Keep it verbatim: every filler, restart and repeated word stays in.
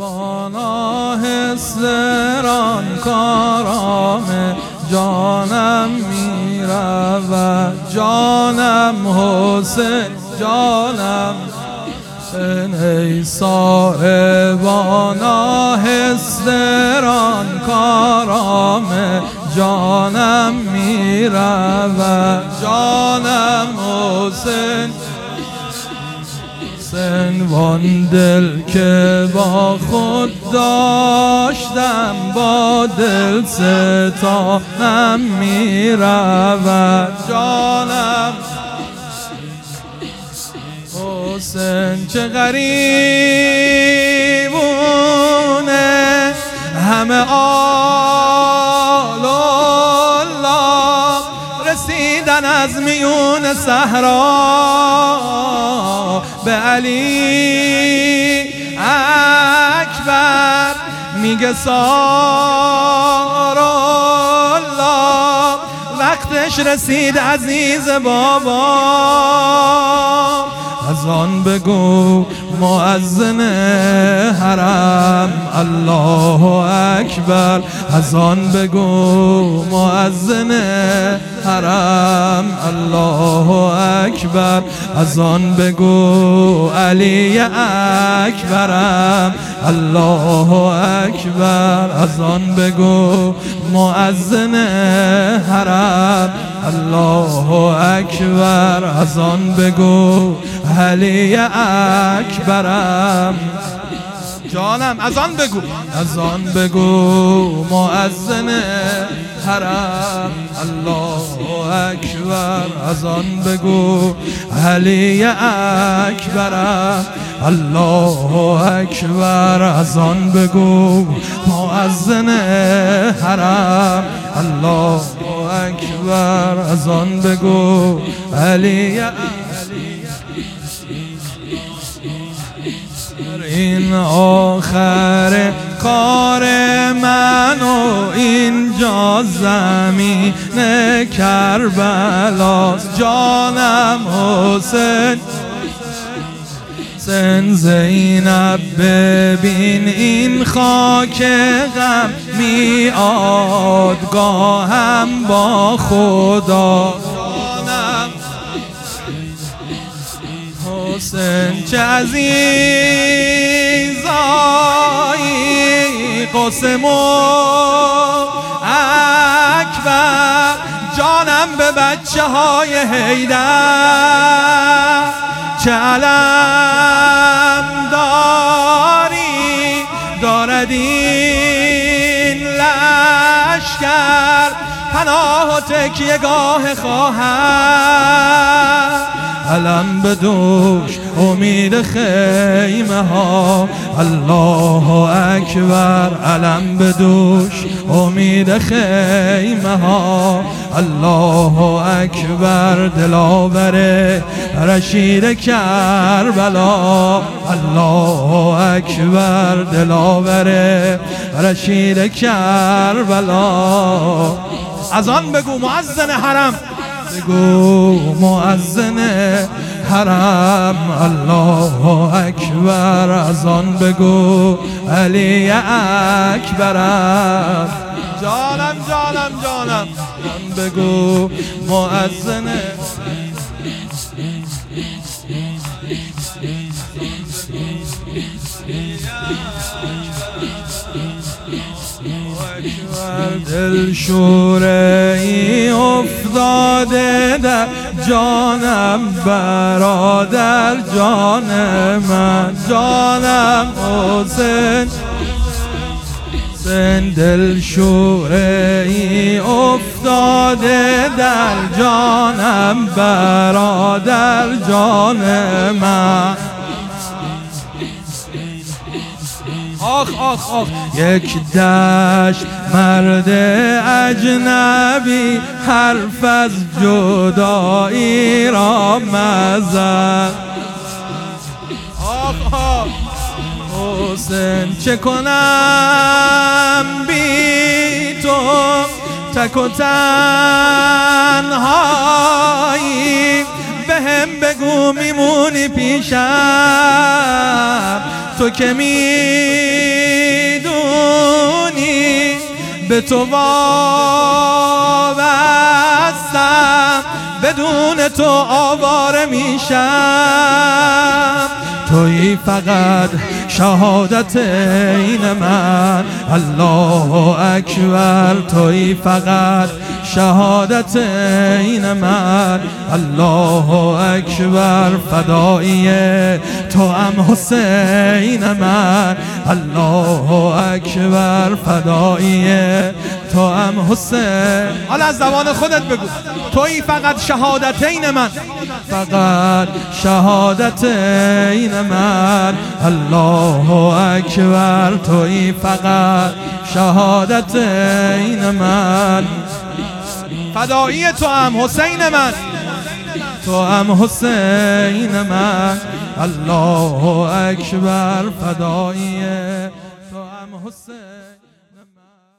بانا حسران کارام جانم میرود جانم حسین جانم ای ساربانا حسران کارام جانم میرود جانم حسین وان دل که با خود داشتم با دل ستانم میرود جانم حسین چه غریبونه همه آل الله رسیدن از میون صحرا به علی اکبر میگه سار الله وقتش رسید عزیز بابا از آن بگو مؤذن حرم الله اکبر از آن بگو مؤذن حرم الله اکبر از آن بگو علی اکبرم الله اکبر از آن بگو مؤذن حرم الله اکبر از آن بگو علی اکبرم جانم از آن بگو از آن بگو مؤذن حرم الله اکبر از آن بگو علی اکبرم الله اکبر از آن بگو مؤذن حرم الله اکبر از آن بگو علی این آخر کار من و اینجا زمین کربلاست جانم حسین سن زینب ببین این خاک غم میادگاهم با خدا حسین چه عزیزایی قاسم اکبر جانم به بچه های حیدر چه علم داری دارد این لشکر پناه و تکیه گاه خواهد علم به دوش امید خیمه ها الله اکبر علم به دوش امید خیمه ها الله اکبر دلاور رشید کربلا الله اکبر دلاور رشید کربلا از آن بگو مؤذن حرم بگو مؤذن حرم الله اکبر از آن بگو علی اکبرم جانم جانم جانم آن بگو مؤذن دل شوره ای افتاده در جانم برادر جان من جانم حسین سن دل شوره ای افتاده در جانم برادر جان من آخ آخ آخ یک دشت مرد اجنبی حرف از جدایی را مزد آخ آخ حسین چه کنم بی تو تک و تنهایی بهم بگو میمونی پیشم تو که می به تو وابستم، بدون تو آواره میشم. تویی فقط شهادت این من، الله اکبر. تویی فقط شهادت این من، الله اکبر. فدایی تو هم حسین من، الله اکبر. فدایی تو هم حسین. حالا از زبان خودت بگو. تویی فقط شهادت این من، فقط شهادت این من، الله اکبر. تویی فقط شهادت این من، فدایی تو هم حسین من، تو هم حسین من، الله اکبر. فدایی تو هم حسین من.